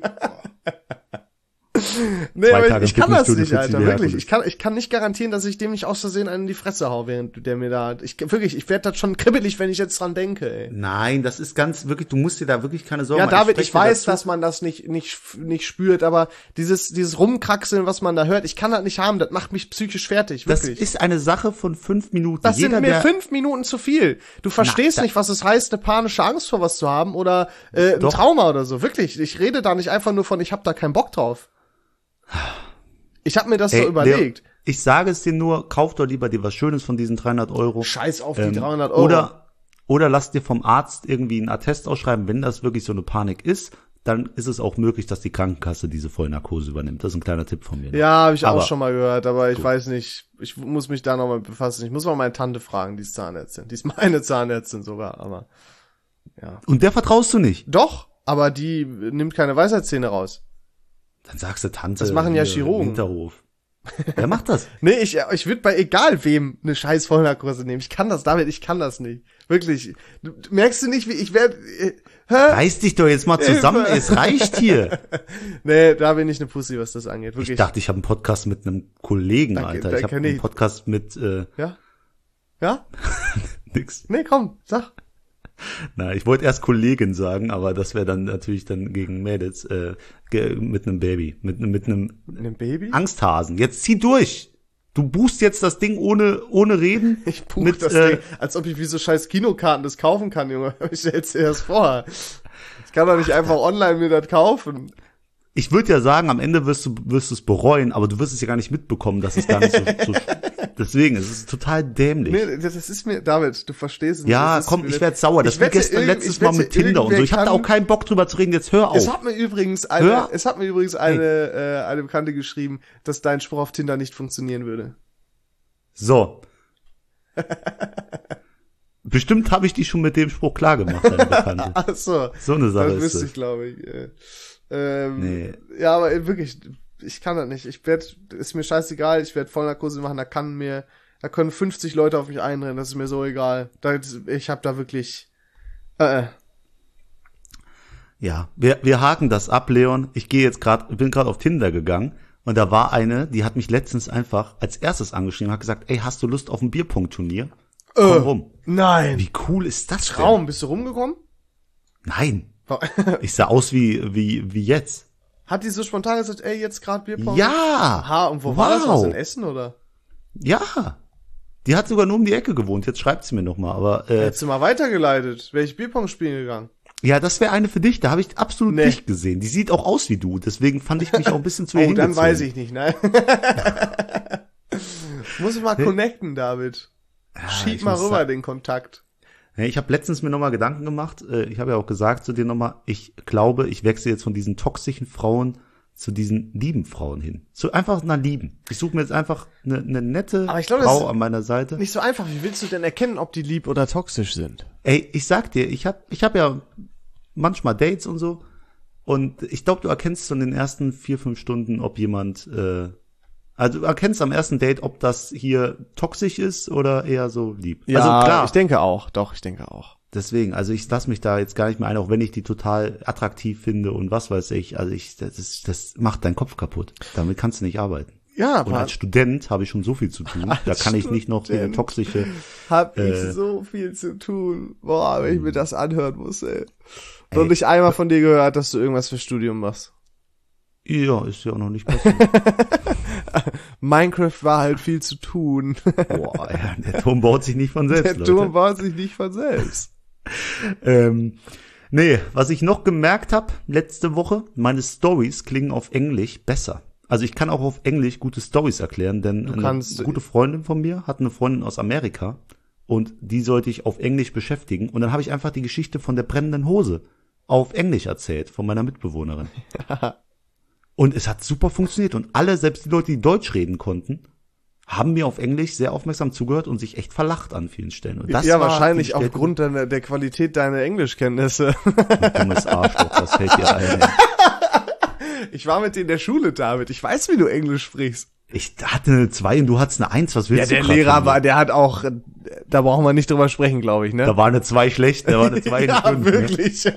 Nee, Zwei aber Tage ich, ich kann das Fitnessstudio nicht, für Alter, Ziele wirklich. Herkules. Ich kann, ich kann nicht garantieren, dass ich dem nicht aus Versehen einen in die Fresse hau, während der mir da, ich, wirklich, ich werde das schon kribbelig, wenn ich jetzt dran denke, ey. Nein, das ist ganz, wirklich, du musst dir da wirklich keine Sorgen Ja, machen. David, ich spreche dir weiß, dazu. dass man das nicht, nicht, nicht spürt, aber dieses, dieses Rumkraxeln, was man da hört, ich kann das nicht haben, das macht mich psychisch fertig, Das wirklich. ist eine Sache von fünf Minuten. Das Jeder, sind mir der, fünf Minuten zu viel. Du verstehst Na, da- nicht, was es heißt, eine panische Angst vor was zu haben oder äh, ein Doch. Trauma oder so. Wirklich, ich rede da nicht einfach nur von, ich hab da keinen Bock drauf. Ich hab mir das Ey, so überlegt. Der, ich sage es dir nur, kauf doch lieber dir was Schönes von diesen dreihundert Euro. Scheiß auf die Ähm, dreihundert Euro. Oder, oder lass dir vom Arzt irgendwie einen Attest ausschreiben, wenn das wirklich so eine Panik ist, dann ist es auch möglich, dass die Krankenkasse diese Vollnarkose übernimmt. Das ist ein kleiner Tipp von mir. noch. Ja, habe ich Aber- auch schon mal gehört, aber ich weiß nicht, ich muss mich da nochmal befassen. Ich muss mal meine Tante fragen, die ist Zahnärztin. Die ist meine Zahnärztin sogar, aber ja. Und der vertraust du nicht. Doch, aber die nimmt keine Weisheitszähne raus. Dann sagst du Tante. Das machen ja hier, Chirurgen. Hinterhof. Wer macht das? Nee, ich, ich würde bei egal wem eine scheiß Vollnarkose nehmen. Ich kann das, David, ich kann das nicht. Wirklich. Du, du merkst du nicht, wie ich werde, äh, hä? Reiß dich doch jetzt mal zusammen, Hilfe. es reicht hier. Nee, da bin ich eine Pussy, was das angeht. Wirklich. Ich dachte, ich habe einen Podcast mit einem Kollegen, Da- Alter. da Ich habe kenn einen ich- Podcast mit äh, Ja? Ja? nix. Nee, komm, sag. Na, ich wollte erst Kollegin sagen, aber das wäre dann natürlich dann gegen Mädels äh, ge mit einem Baby, mit mit einem Mit einem Baby? Angsthasen. Jetzt zieh durch. Du buchst jetzt das Ding ohne ohne reden. Ich buch mit, das äh, Ding, als ob ich wie so scheiß Kinokarten das kaufen kann, Junge. Ich stell's dir das vor. Ich kann doch nicht einfach online mir das kaufen. Ich würde ja sagen, am Ende wirst du wirst du es bereuen, aber du wirst es ja gar nicht mitbekommen, dass es gar nicht so, so deswegen, es ist total dämlich. Nee, das ist mir, David, du verstehst es nicht. Ja, Das ist komm, mir- ich werd sauer. Das Ich wie wette, gestern irgend- letztes ich Mal wette, mit Tinder und so. Ich habe da irgendwer auch keinen Bock drüber zu reden. Jetzt hör Es auf. hat mir übrigens eine, Hör. es hat mir übrigens eine, äh, eine Bekannte geschrieben, dass dein Spruch auf Tinder nicht funktionieren würde. So. Bestimmt habe ich die schon mit dem Spruch klar gemacht, deine Bekannte. Ach so. So eine Sache Das ist wüsste es. ich, glaube ich. Äh, ähm, Nee. Ja, aber äh, wirklich, ich kann das nicht. Ich werd, ist mir scheißegal, ich werde Vollnarkose machen, da kann mir, da können fünfzig Leute auf mich einrennen, das ist mir so egal. Da, ich habe da wirklich, äh, äh. Ja, wir, wir haken das ab, Leon. Ich gehe jetzt gerade, bin gerade auf Tinder gegangen und da war eine, die hat mich letztens einfach als erstes angeschrieben, hat gesagt, ey, hast du Lust auf ein Bierpong-Turnier? Komm Äh, rum. Nein. Wie cool ist das denn? Traum, bist du rumgekommen? Nein. Ich sah aus wie wie wie jetzt. Hat die so spontan gesagt, ey, jetzt gerade Bierpong? Ja. Aha, und wo war das? Wow. Was in Essen, oder? Ja. Die hat sogar nur um die Ecke gewohnt. Jetzt schreibt sie mir noch mal, aber äh, Hättest du mal weitergeleitet, wäre ich Bierpong spielen gegangen. Ja, das wäre eine für dich, da habe ich absolut Nee. nicht gesehen. Die sieht auch aus wie du, deswegen fand ich mich auch ein bisschen zu ihr Oh, dann hingezogen. weiß ich nicht, ne? Muss ich mal connecten, David. Schieb ich mal muss rüber sagen- den Kontakt. Ja, ich habe letztens mir nochmal Gedanken gemacht, äh, ich habe ja auch gesagt zu dir nochmal, ich glaube, ich wechsle jetzt von diesen toxischen Frauen zu diesen lieben Frauen hin. Zu einfach einer lieben. Ich suche mir jetzt einfach eine, eine nette Aber ich glaube, das Frau ist an meiner Seite. Nicht so einfach. Wie willst du denn erkennen, ob die lieb oder toxisch sind? Ey, ich sag dir, ich hab, ich hab ja manchmal Dates und so. Und ich glaube, du erkennst so in den ersten vier, fünf Stunden, ob jemand, äh, also du erkennst am ersten Date, ob das hier toxisch ist oder eher so lieb. Ja, also klar, ich denke auch. Doch, ich denke auch. deswegen, also ich lass mich da jetzt gar nicht mehr ein, auch wenn ich die total attraktiv finde und was weiß ich. Also ich, das, ist, das macht deinen Kopf kaputt. Damit kannst du nicht arbeiten. Ja, Und aber als Student habe ich schon so viel zu tun. Da Als kann ich nicht noch eine Student. toxische. hab äh, ich so viel zu tun. Boah, wenn ich mir das anhören muss, ey. Ey. Und ich einmal von dir gehört, dass du irgendwas für Studium machst. Ja, ist ja auch noch nicht passiert. Minecraft war halt viel zu tun. Boah, ja, der Turm baut sich nicht von selbst, Der Leute. Turm baut sich nicht von selbst. Ähm, nee, was ich noch gemerkt habe letzte Woche, meine Stories klingen auf Englisch besser. Also ich kann auch auf Englisch gute Stories erklären, denn eine kannst- gute Freundin von mir hat eine Freundin aus Amerika und die sollte ich auf Englisch beschäftigen und dann habe ich einfach die Geschichte von der brennenden Hose auf Englisch erzählt von meiner Mitbewohnerin. Und es hat super funktioniert und alle, selbst die Leute, die Deutsch reden konnten, haben mir auf Englisch sehr aufmerksam zugehört und sich echt verlacht an vielen Stellen. Und das ja, war wahrscheinlich die Bestätigung- aufgrund deiner, der Qualität deiner Englischkenntnisse. Dummes Arschloch, das fällt dir ein. Ich war mit dir in der Schule, David. Ich weiß, wie du Englisch sprichst. Ich hatte eine zwei und du hattest eine eins. Was Ja, willst der du grad Lehrer von mir? war, der hat auch, äh, da brauchen wir nicht drüber sprechen, glaube ich, ne? Da war eine zwei schlecht, da war eine zwei ja, fünf. Ne? wirklich.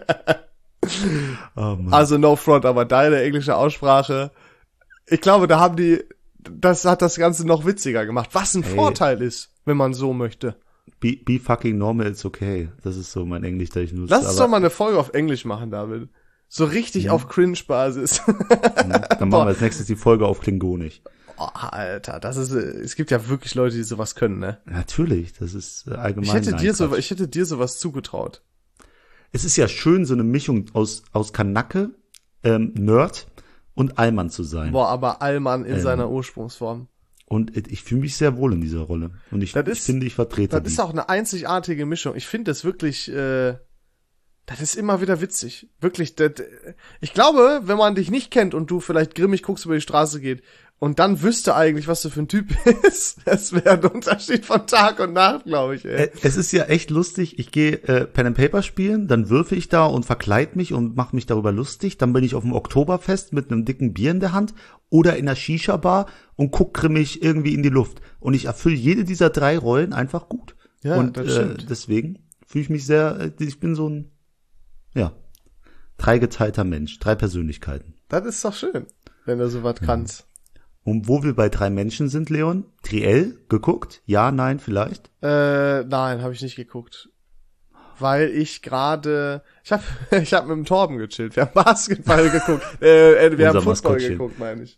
Oh, Mann. Also no front, aber deine englische Aussprache, ich glaube, da haben die, das hat das Ganze noch witziger gemacht. Was ein Ey. Vorteil ist, wenn man so möchte. Be, be fucking normal, it's okay. Das ist so mein Englisch, das ich nutze. Lass uns aber, doch mal eine Folge auf Englisch machen, David. So richtig Mhm. auf Cringe-Basis. Dann machen wir als nächstes die Folge auf Klingonisch. Oh, Alter, das ist, äh, es gibt ja wirklich Leute, die sowas können, ne? Natürlich, das ist äh, allgemein. Ich hätte nein, dir so, Quatsch. ich hätte dir sowas zugetraut. Es ist ja schön, so eine Mischung aus, aus Kanacke, ähm, Nerd und Allmann zu sein. Boah, aber Allmann in Ähm. seiner Ursprungsform. Und ich fühle mich sehr wohl in dieser Rolle. Und ich, Das ich ist- finde, ich vertrete Das die. ist auch eine einzigartige Mischung. Ich finde das wirklich, äh, das ist immer wieder witzig. Wirklich, das, ich glaube, wenn man dich nicht kennt und du vielleicht grimmig guckst, über die Straße geht und dann wüsste eigentlich, was du für ein Typ bist, das wäre ein Unterschied von Tag und Nacht, glaube ich, ey. Äh, Es ist ja echt lustig. Ich gehe äh, Pen and Paper spielen, dann würfe ich da und verkleid mich und mache mich darüber lustig. Dann bin ich auf dem Oktoberfest mit einem dicken Bier in der Hand oder in einer Shisha-Bar und guck grimmig irgendwie in die Luft. Und ich erfülle jede dieser drei Rollen einfach gut. Ja, und das äh, stimmt. deswegen fühle ich mich sehr, äh, ich bin so ein, ja, dreigeteilter Mensch, drei Persönlichkeiten. Das ist doch schön, wenn du sowas kannst. Und wo wir bei drei Menschen sind, Leon, Triell, geguckt? Ja, nein, vielleicht? Äh, nein, habe ich nicht geguckt. Weil ich gerade, ich habe ich hab mit dem Torben gechillt. Wir haben Basketball geguckt. Äh, äh, wir Unser haben Football Maskottchen. geguckt, meine ich.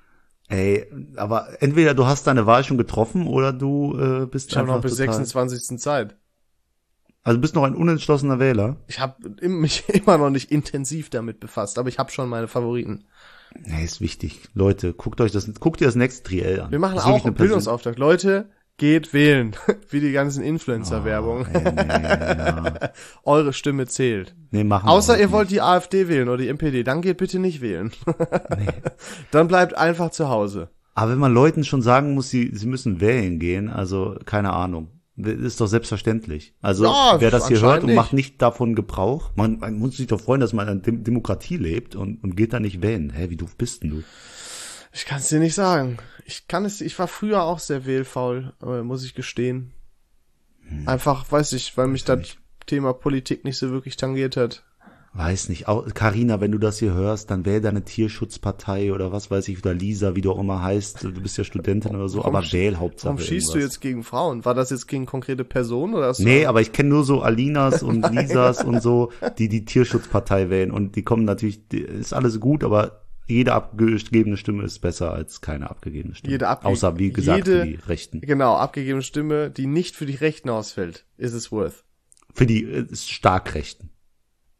Ey, aber entweder du hast deine Wahl schon getroffen oder du äh, bist Ich habe einfach noch bis total, sechsundzwanzigsten Zeit. also bist noch ein unentschlossener Wähler. Ich habe mich immer noch nicht intensiv damit befasst, aber ich habe schon meine Favoriten. Nee, ist wichtig. Leute, guckt euch das, guckt ihr das nächste Triell an. Wir machen Das ist wirklich auch eine einen Bildungsauftrag. Leute, geht wählen. Wie die ganzen Influencer-Werbung. Persön- Oh, ey, nee, ja. Eure Stimme zählt. Nee, machen wir Außer heute ihr wollt nicht. die AfD wählen oder die M P D, dann geht bitte nicht wählen. Nee. Dann bleibt einfach zu Hause. Aber wenn man Leuten schon sagen muss, sie, sie müssen wählen gehen, also keine Ahnung. Das ist doch selbstverständlich. Also Ja, wer das hier hört und anscheinend macht nicht davon Gebrauch, man, man muss sich doch freuen, dass man in einer Dem- Demokratie lebt und, und geht da nicht wählen. Hä, wie doof bist denn du? Ich kann es dir nicht sagen. Ich kann es, ich war früher auch sehr wählfaul, aber muss ich gestehen. Einfach, weiß ich, weil mich das Thema Politik nicht so wirklich tangiert hat. Weiß nicht. Au- Carina, wenn du das hier hörst, dann wähl deine Tierschutzpartei oder was weiß ich, oder Lisa, wie du auch immer heißt. Du bist ja Studentin oder so, Warum aber sch- wähl Hauptsache Warum schießt du irgendwas. jetzt gegen Frauen? War das jetzt gegen konkrete Personen oder hast du- Nee, aber ich kenne nur so Alinas und Lisas und so, die die Tierschutzpartei wählen. Und die kommen natürlich, die, ist alles gut, aber jede abgegebene Stimme ist besser als keine abgegebene Stimme. Jede abge- Außer, wie gesagt, jede- für die Rechten. Genau, abgegebene Stimme, die nicht für die Rechten ausfällt, ist es worth. Für die äh, stark Rechten.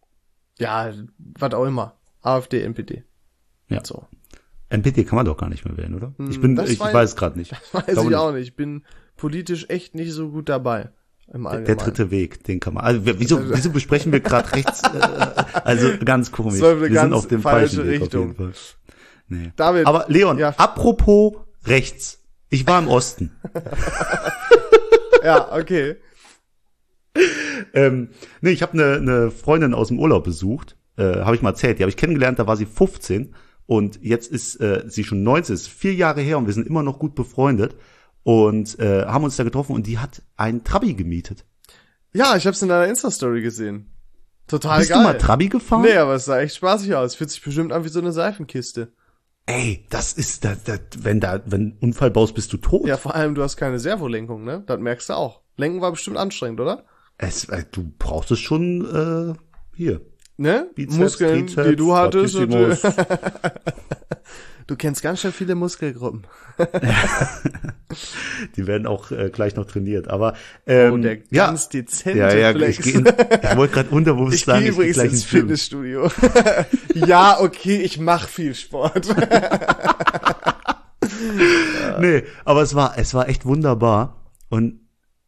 Ja, was auch immer. AfD, N P D. Ja. So. N P D kann man doch gar nicht mehr wählen, oder? Hm, Ich bin, das ich weiß- weiß gerade nicht. Weiß Glaube ich nicht. auch nicht. Ich bin politisch echt nicht so gut dabei. Im Der, Allgemeinen. der dritte Weg, den kann man. Also wir- wieso, wieso besprechen wir gerade rechts? Äh, also ganz komisch. Das läuft eine Wir sind ganz auf dem falsche falschen Weg Richtung. auf jeden Fall. Nee. David. Aber Leon, Ja. apropos rechts. Ich war im Osten. Ja, okay. ähm, nee, ich habe eine ne Freundin aus dem Urlaub besucht. Äh, habe ich mal erzählt. Die habe ich kennengelernt, da war sie fünfzehn. Und jetzt ist äh, sie schon neunzehn. Ist vier Jahre her und wir sind immer noch gut befreundet. Und äh, haben uns da getroffen und die hat einen Trabi gemietet. Ja, ich hab's in deiner Insta-Story gesehen. Total Bist geil. du mal Trabi gefahren? Nee, aber es sah echt spaßig aus. Fühlt sich bestimmt an wie so eine Seifenkiste. Ey, das ist, da, da, wenn da, wenn ein Unfall baust, bist du tot. Ja, vor allem, du hast keine Servolenkung, ne? Das merkst du auch. Lenken war bestimmt anstrengend, oder? Es, äh, du brauchst es schon, äh, hier. Ne? Bizeps, Muskeln, Trizeps, die du hattest. Und du, Latissimus. du kennst ganz schön viele Muskelgruppen. Die werden auch äh, gleich noch trainiert. Aber ähm, Oh, der ja, ganz dezente ja, ja, Flex. ich, geh in, ich wollte gerade unterbewusst Ich sagen, gehe ich gehe übrigens gleich ins ins Gym. Fitnessstudio. Ja, okay, ich mach viel Sport. Nee, aber es war, es war echt wunderbar. Und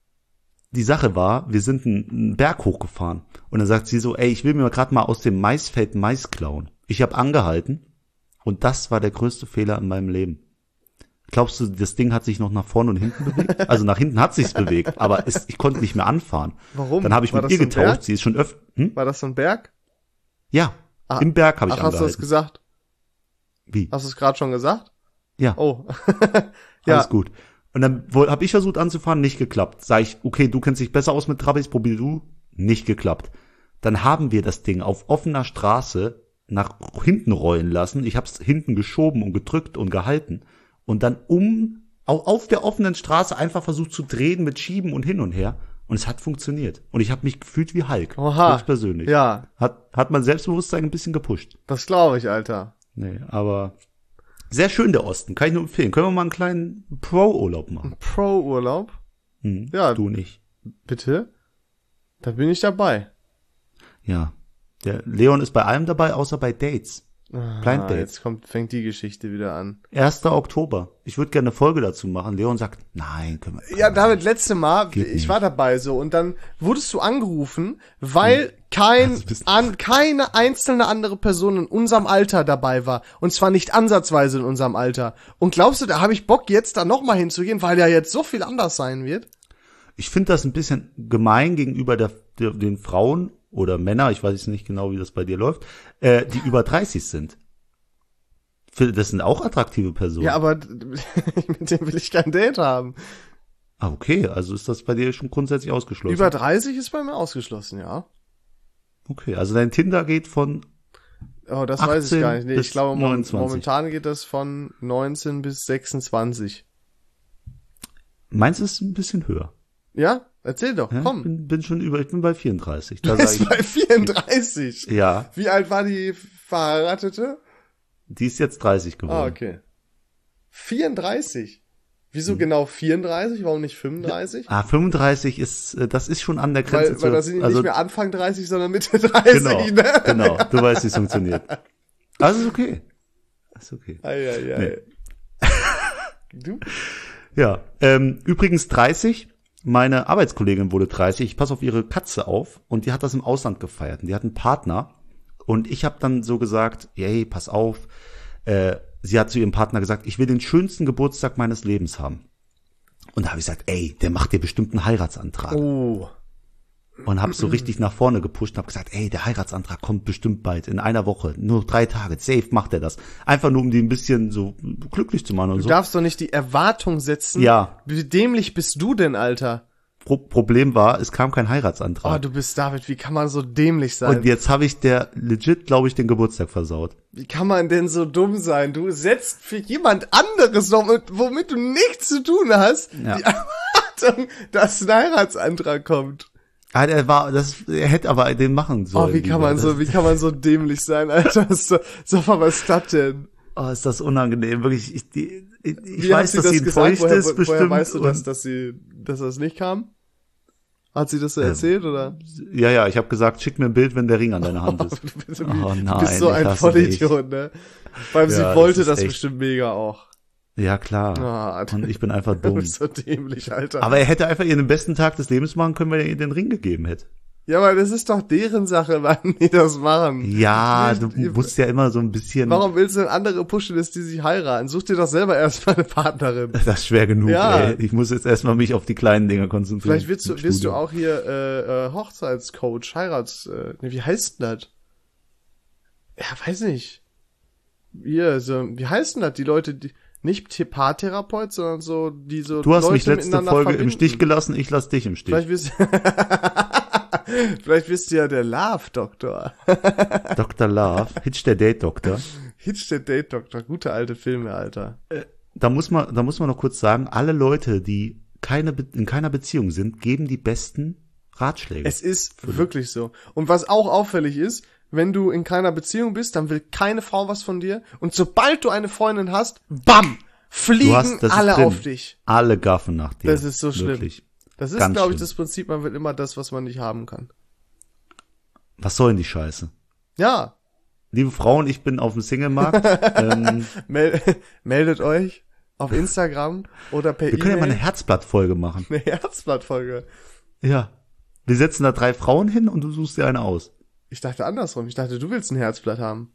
die Sache war, wir sind einen, einen Berg hochgefahren. Und dann sagt sie so, ey, ich will mir gerade mal aus dem Maisfeld Mais klauen. Ich habe angehalten. Und das war der größte Fehler in meinem Leben. Glaubst du, das Ding hat sich noch nach vorne und hinten bewegt? Also nach hinten hat sich's bewegt, aber es, ich konnte nicht mehr anfahren. Warum? Dann habe ich War mit das ihr so ein getauscht. Berg? Sie ist schon öfter. Hm? War das so ein Berg? Ja, Ah, im Berg habe ich Ach, hast du das angehalten. gesagt? Wie? Hast du es gerade schon gesagt? Ja, Oh. Ja. alles gut. Und dann habe ich versucht anzufahren, nicht geklappt. Sag ich, okay, du kennst dich besser aus mit Trabis, probier du. Nicht geklappt. Dann haben wir das Ding auf offener Straße nach hinten rollen lassen. Ich habe es hinten geschoben und gedrückt und gehalten. Und dann um, au- auf der offenen Straße einfach versucht zu drehen mit Schieben und hin und her. Und es hat funktioniert. Und ich habe mich gefühlt wie Hulk. Oha. Höchst persönlich. Ja, Hat, hat mein Selbstbewusstsein ein bisschen gepusht. das glaube ich, Alter. Nee, aber sehr schön der Osten. Kann ich nur empfehlen. Können wir mal einen kleinen Pro-Urlaub machen? Pro-Urlaub? Hm, Ja. Du nicht. Bitte? Da bin ich dabei. Ja. Der Leon ist bei allem dabei, außer bei Dates. Blind Ah, Dates. jetzt kommt, fängt die Geschichte wieder an. erster Oktober. Ich würde gerne eine Folge dazu machen. Leon sagt, nein, können wir. Ja, David, letzte Mal, Geht ich nicht. war dabei so und dann wurdest du angerufen, weil kein, Das bist- an, keine einzelne andere Person in unserem Alter dabei war. Und zwar nicht ansatzweise in unserem Alter. Und glaubst du, da habe ich Bock, jetzt da nochmal hinzugehen, weil ja jetzt so viel anders sein wird? Ich finde das ein bisschen gemein gegenüber der, der, den Frauen oder Männer, ich weiß jetzt nicht genau, wie das bei dir läuft, äh, die über dreißig sind. Für- Das sind auch attraktive Personen. Ja, aber mit dem will ich kein Date haben. Ah, okay, also ist das bei dir schon grundsätzlich ausgeschlossen. Über dreißig ist bei mir ausgeschlossen, ja. Okay, also dein Tinder geht von, Oh, das weiß ich gar nicht. Nee, bis ich glaube, mom- neunundzwanzig. momentan geht das von neunzehn bis sechsundzwanzig. meins ist ein bisschen höher. Ja? Erzähl doch, Ja, komm. Ich bin, bin schon über, ich bin bei vierunddreißig. Da Du sag bist ich, bei vierunddreißig. ja, Wie alt war die Verheiratete? die ist jetzt dreißig geworden. Ah, okay. vierunddreißig? Wieso genau vierunddreißig? Warum nicht fünfunddreißig? Ah, fünfunddreißig ist, äh, das ist schon an der Grenze Weil, weil da sind die also, nicht mehr Anfang dreißig, sondern Mitte dreißig, genau, ne? genau, du weißt, wie es funktioniert. Also ist okay. Ist okay. Ei, ei, ei. Du? Ja, ähm, übrigens dreißig, meine Arbeitskollegin wurde dreißig, ich passe auf ihre Katze auf und die hat das im Ausland gefeiert und die hat einen Partner und ich habe dann so gesagt, hey, pass auf, äh, sie hat zu ihrem Partner gesagt, ich will den schönsten Geburtstag meines Lebens haben. Und da habe ich gesagt, ey, der macht dir bestimmt einen Heiratsantrag. Oh. Und habe so richtig nach vorne gepusht und habe gesagt, ey, der Heiratsantrag kommt bestimmt bald, in einer Woche, nur drei Tage, safe macht er das. Einfach nur, um die ein bisschen so glücklich zu machen und Du so. darfst doch nicht die Erwartung setzen. Ja. Wie dämlich bist du denn, Alter? Pro Problem war, es kam kein Oh, Heiratsantrag. du bist David, wie kann man so dämlich sein? Und jetzt habe ich der legit, glaube ich, den Geburtstag versaut. Wie kann man denn so dumm sein? Du setzt für jemand anderes, womit, womit du nichts zu tun hast, Ja. die Erwartung, dass ein Heiratsantrag kommt. Ah, der war, das, er hätte aber den machen sollen. Oh, wie kann lieber. man so, Das- wie kann man so dämlich sein, Alter? So, so was ist das denn? Oh, ist das unangenehm, wirklich. Ich, die, ich, ich Wie hat weiß, sie dass das sie gesagt? enttäuscht Woher, ist, woher bestimmt. weißt du das, und- dass sie, dass das nicht kam? Hat sie das so erzählt, oder? Ja, ja, ich habe gesagt, schick mir ein Bild, wenn der Ring an deiner Hand ist. du, bist, Oh nein, du bist so ich ein hasse Vollidiot, ne? Weil sie Ja, wollte das ist das echt- bestimmt mega auch. Ja, klar. Ah, Und ich bin einfach Du dumm. bist so dämlich, Alter. Aber er hätte einfach ihr den besten Tag des Lebens machen können, wenn er ihr den Ring gegeben hätte. ja, aber das ist doch deren Sache, wann die das machen. Ja, Ich- du ich- musst ja immer so ein bisschen, Warum willst du denn andere pushen, dass die sich heiraten? Such dir doch selber erstmal eine Partnerin. das ist schwer genug, Ja. ey. Ich muss jetzt erstmal mich auf die kleinen Dinge konzentrieren. Vielleicht wirst du, Im wirst du Studium. auch hier äh, äh, Hochzeitscoach, Heirats... Äh, nee, wie heißt denn das? Ja, weiß nicht. Hier, so, wie heißt denn das? Die Leute, die nicht Paartherapeut, sondern so, die so Du hast Leute mich letzte miteinander Folge verbinden. im Stich gelassen, ich lass dich im Stich. Vielleicht wirst, Vielleicht bist du ja der Love-Doktor. Doktor Love, Hitch der Date-Doktor. Hitch der Date-Doktor. Gute alte Filme, Alter. Da muss man, da muss man noch kurz sagen, alle Leute, die keine, Be- in keiner Beziehung sind, geben die besten Ratschläge. Es ist wirklich so. Und was auch auffällig ist, wenn du in keiner Beziehung bist, dann will keine Frau was von dir. Und sobald du eine Freundin hast, bam, fliegen Du hast- das ist alle drin. auf dich. Alle gaffen nach dir. Das ist so schlimm. Wirklich. Das ist, Ganz glaube ich, schlimm. das Prinzip, man will immer das, was man nicht haben kann. Was soll denn die Scheiße? Ja, Liebe Frauen, ich bin auf dem Singlemarkt. ähm, mel meldet euch auf Instagram oder per wir können ja mal eine E-Mail. Herzblattfolge machen. Eine Herzblattfolge. Ja. Wir setzen da drei Frauen hin und du suchst dir eine aus. Ich dachte andersrum. Ich dachte, du willst ein Herzblatt haben.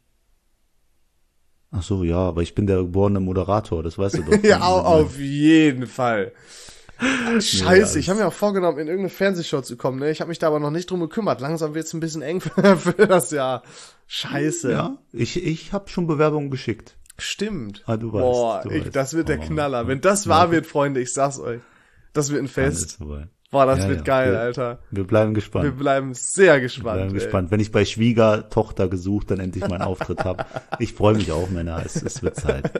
Ach so, ja, aber ich bin der geborene Moderator, das weißt du doch. Ja, au- auf jeden Fall. Scheiße, Ja, ich habe mir auch vorgenommen, in irgendeine Fernsehshow zu kommen, ne? Ich habe mich da aber noch nicht drum gekümmert. Langsam wird's ein bisschen eng für, für das Jahr. Scheiße. Ja, ich, ich habe schon Bewerbungen geschickt. Stimmt. Ah, du weißt, Boah, du ich, weißt. das wird der Oh, Knaller. Wenn das wahr wird, Freunde, ich sag's euch. Das wird ein Dann Fest. ist soweit. Boah, das Ja, wird ja. geil, Wir- Alter. Wir bleiben Wir gespannt. bleiben sehr Wir gespannt. bleiben ey. gespannt. Wenn ich bei Schwiegertochter gesucht, dann endlich meinen Auftritt habe. Ich freue mich auch, Männer. Es, es wird Zeit.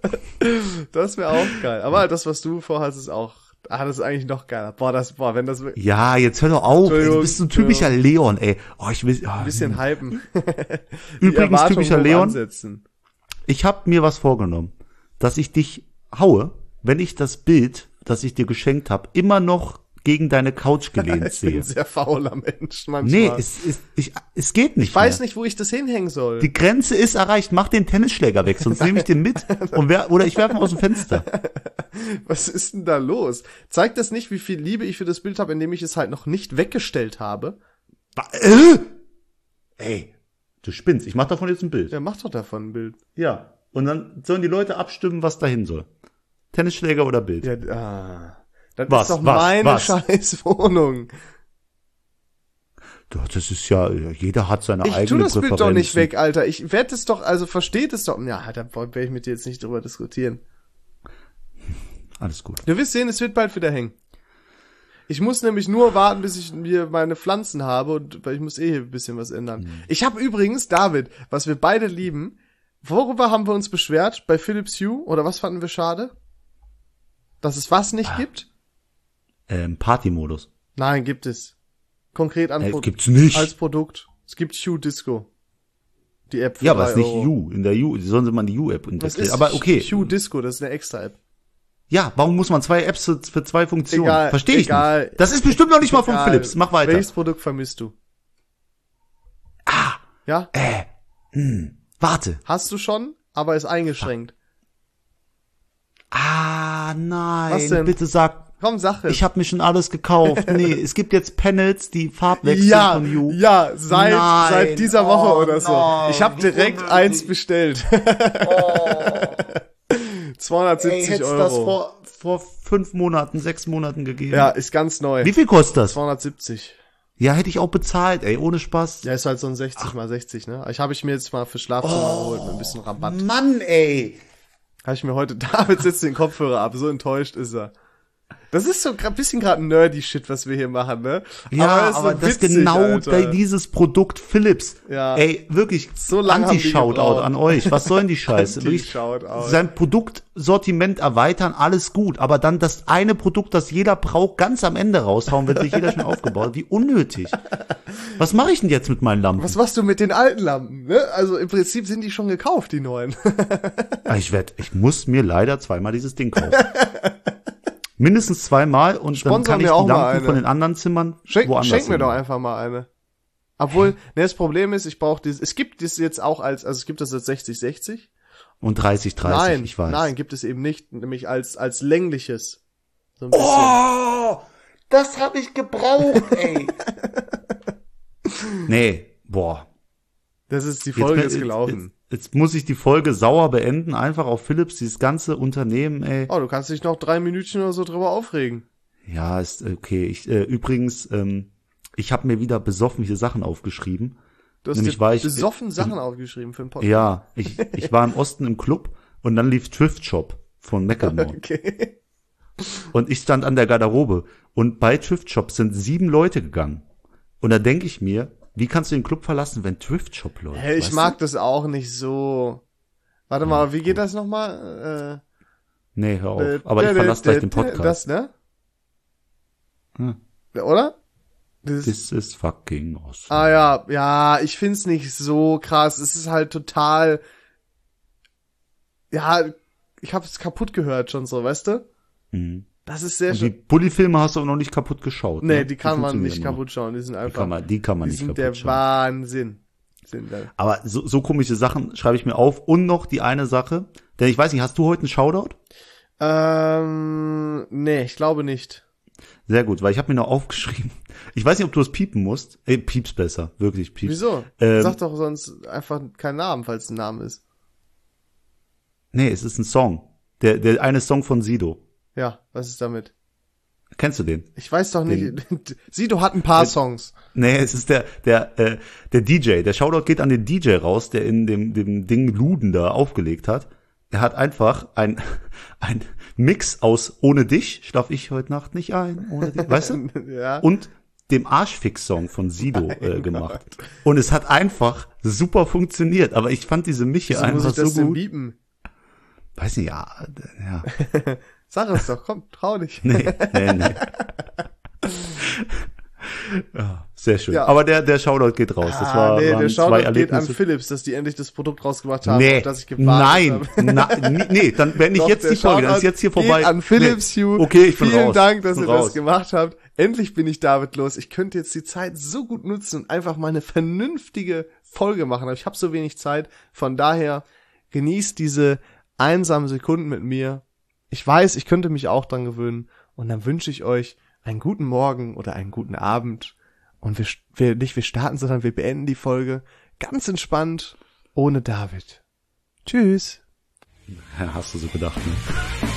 Das wäre auch geil. Aber das, was du vorhast, ist auch, ah, das ist eigentlich noch geiler. Boah, das, boah, wenn das wirklich Ja, jetzt hör doch auf. Ey, du Entschuldigung, bist so ein typischer Leon, ey. Oh, ich will, oh, ein bisschen hypen. Die Übrigens, Erwartungen typischer hoch Leon. ansetzen. Ich habe mir was vorgenommen, dass ich dich haue, wenn ich das Bild, das ich dir geschenkt habe, immer noch gegen deine Couch gelehnt Ich bin sehe. ein sehr fauler Mensch manchmal. Nee, es, es, ich, es geht nicht ich weiß mehr. nicht, wo ich das hinhängen soll. Die Grenze ist erreicht. Mach den Tennisschläger weg, sonst nehme ich den mit und wer, oder ich werfe ihn aus dem Fenster. Was ist denn da los? Zeigt das nicht, wie viel Liebe ich für das Bild habe, indem ich es halt noch nicht weggestellt habe? Äh? Ey, du spinnst. Ich mach davon jetzt ein Bild. Ja, mach doch davon ein Bild. Ja. Und dann sollen die Leute abstimmen, was dahin soll. Tennisschläger oder Bild. Ja, ah. Das Was, ist doch was, meine was? scheiß Wohnung. Doch, das ist ja, jeder hat seine Ich eigene tu das Bild doch nicht Präferenzen. weg, Alter. Ich werde es doch, also versteht es doch. Ja, da werde ich mit dir jetzt nicht drüber diskutieren. Alles gut. Du wirst sehen, es wird bald wieder hängen. Ich muss nämlich nur warten, bis ich mir meine Pflanzen habe, und weil ich muss eh hier ein bisschen was ändern. Mhm. Ich habe übrigens, David, was wir beide lieben, worüber haben wir uns beschwert? Bei Philips Hue? Oder was fanden wir schade? Dass es was nicht gibt? Ähm, Partymodus. Nein, gibt es. Konkret an Äh, Pro- gibt's nicht. als Produkt. Es gibt Hue Disco. Die App für Ja, aber drei es ist nicht Euro. U. In der U, sollen sie mal die U-App Was integrieren. ist Aber okay. Hue Disco? Das ist eine extra App. Ja, warum muss man zwei Apps für, für zwei Funktionen? Egal, Verstehe ich egal. nicht. Das ist bestimmt noch nicht mal von Egal. Philips. Mach weiter. Welches Produkt vermisst du? Ah, Ja? äh, hm, warte. Hast du schon, aber ist eingeschränkt. Ah, nein. Was denn? Bitte sag, Komm, Sache. ich habe mir schon alles gekauft. Nee, es gibt jetzt Panels, die Farbwechsel ja, von U. ja, seit, Nein. seit dieser Woche Oh, oder so. nein, Ich habe wie direkt unnötig. eins bestellt. zweihundertsiebzig Ey, hättest Euro. das vor, vor fünf Monaten, sechs Monaten gegeben. Ja, ist ganz neu. Wie viel kostet das? zweihundertsiebzig. Ja, hätte ich auch bezahlt, ey, ohne Spaß. Ja, ist halt so ein sechzig mal sechzig, ne? Ich habe ich mir jetzt mal für Schlafzimmer geholt mit ein bisschen Rabatt. Mann, ey. Habe ich mir heute, David setzt den Kopfhörer ab, so enttäuscht ist er. Das ist so ein bisschen gerade nerdy Shit, was wir hier machen, ne? Ja, es ist aber so das ist witzig, genau Alter. da- dieses Produkt Philips. Ja. Ey, wirklich, So lange haben die Anti-Shoutout gebraucht. an euch. Was soll denn die Scheiße? Wirklich, Anti-Shoutout. sein Produktsortiment erweitern, alles gut. Aber dann das eine Produkt, das jeder braucht, ganz am Ende raushauen, wenn sich jeder schon aufgebaut hat. Wie unnötig. Was mache ich denn jetzt mit meinen Lampen? Was machst du mit den alten Lampen, ne? Also im Prinzip sind die schon gekauft, die neuen. Ah, Ich werd, ich muss mir leider zweimal dieses Ding kaufen. Mindestens zweimal und Sponsor dann kann ich mir auch die mal Lampen eine. von den anderen Zimmern Schenk, woanders schenk mir hin. doch einfach mal eine. Obwohl, ne, das Problem ist, ich brauche dieses, es gibt das jetzt auch als, also es gibt das als sechzig sechzig. Und dreißig dreißig, Nein, ich weiß. nein, gibt es eben nicht, nämlich als, als längliches. So ein bisschen. Oh, das habe ich gebraucht, ey. Nee, boah. Das ist, die Folge jetzt, ist gelaufen. Jetzt, jetzt muss ich die Folge sauer beenden, einfach auf Philips, dieses ganze Unternehmen, ey. Oh, du kannst dich noch drei Minütchen oder so drüber aufregen. Ja, ist okay. Ich, äh, übrigens, ähm, ich habe mir wieder besoffen hier Sachen aufgeschrieben. Du hast Nämlich dir war ich, besoffen äh, Sachen aufgeschrieben für den Podcast. Ja, ich, ich war im Osten im Club und dann lief Thrift Shop von Macklemore. Okay. Und ich stand an der Garderobe und bei Thrift Shop sind sieben Leute gegangen. Und da denke ich mir, wie kannst du den Club verlassen, wenn Thrift Shop läuft? Hey, ich weißt mag du? das auch nicht so. Warte mal, wie geht das nochmal? Nee, hör auf. Äh, Aber ich äh, verlasse äh, gleich den äh, Podcast. Das, ne? Hm. Oder? Das, This is fucking awesome. ah ja, ja, ich find's nicht so krass. Es ist halt total, ja, ich hab's kaputt gehört schon so, weißt du? Mhm. Das ist sehr Und die schön. Bulli-Filme hast du aber noch nicht kaputt geschaut. Nee, ne? die kann man funktionieren nicht noch. kaputt schauen. Die sind Die einfach, kann man, die kann man die nicht sind kaputt der schauen. Wahnsinn. Sind da. Aber so, so komische Sachen schreibe ich mir auf. Und noch die eine Sache. Denn ich weiß nicht, hast du heute einen Shoutout? Ähm, nee, ich glaube nicht. Sehr gut, weil ich habe mir noch aufgeschrieben. Ich weiß nicht, ob du es piepen musst. Ey, piepst besser. Wirklich piepst. Wieso? Ähm, Sag doch sonst einfach keinen Namen, falls es ein Name ist. Nee, es ist ein Song. Der, der eine Song von Sido. Ja, was ist damit? Kennst du den? Ich weiß doch nicht. Sido hat ein paar Songs. Nee, es ist der, der, äh, der D J. Der Shoutout geht an den D J raus, der in dem, dem Ding Luden da aufgelegt hat. Er hat einfach ein, ein Mix aus Ohne dich schlaf ich heute Nacht nicht ein, ohne dich, weißt du? Ja. Und dem Arschfix-Song von Sido äh, gemacht. Und es hat einfach super funktioniert. Aber ich fand diese Miche Wieso muss einfach ich das so denn gut. biepen? Weiß nicht, ja, äh, ja. Sag es doch, komm, trau dich. Nee, nee, nee. Ja, sehr schön. Ja. Aber der, der Shoutout geht raus. Das war, ah, nee, waren der zwei Shoutout geht an Erlebnisse. Philips, dass die endlich das Produkt rausgebracht haben, Nee, auf das ich gewartet nein, habe. na, nee, nee, dann beende ich Doch, jetzt der die Folge, dann ist Shoutout jetzt hier vorbei. geht an Philips Nee. Hue. Okay, ich bin Vielen raus. Dank, dass bin ihr raus. das gemacht habt. Endlich bin ich David los. Ich könnte jetzt die Zeit so gut nutzen und einfach mal eine vernünftige Folge machen, aber ich habe so wenig Zeit. Von daher genießt diese einsamen Sekunden mit mir. Ich weiß, ich könnte mich auch dran gewöhnen. Und dann wünsche ich euch einen guten Morgen oder einen guten Abend. Und wir, wir nicht wir starten, sondern wir beenden die Folge ganz entspannt ohne David. Tschüss. Ja, hast du so gedacht, ne?